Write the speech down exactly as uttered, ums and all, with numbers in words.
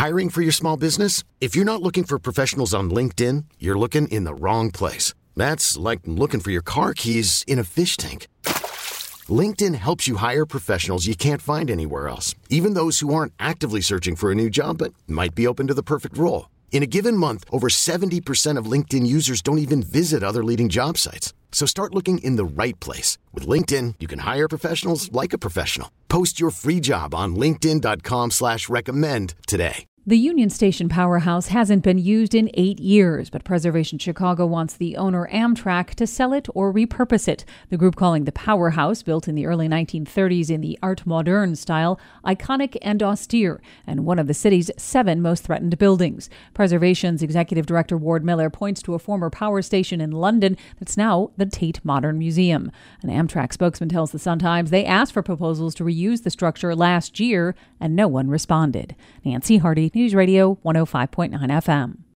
Hiring for your small business? If you're not looking for professionals on LinkedIn, you're looking in the wrong place. That's like looking for your car keys in a fish tank. LinkedIn helps you hire professionals you can't find anywhere else, even those who aren't actively searching for a new job but might be open to the perfect role. In a given month, over seventy percent of LinkedIn users don't even visit other leading job sites. So start looking in the right place. With LinkedIn, you can hire professionals like a professional. Post your free job on linkedin.com slash recommend today. The Union Station powerhouse hasn't been used in eight years, but Preservation Chicago wants the owner Amtrak to sell it or repurpose it. The group calling the powerhouse, built in the early nineteen thirties in the Art Moderne style, iconic and austere, and one of the city's seven most threatened buildings. Preservation's executive director Ward Miller points to a former power station in London that's now the Tate Modern Museum. An Amtrak spokesman tells the Sun-Times they asked for proposals to reuse the structure last year, and no one responded. Nancy Hardy, News Radio one oh five point nine F M.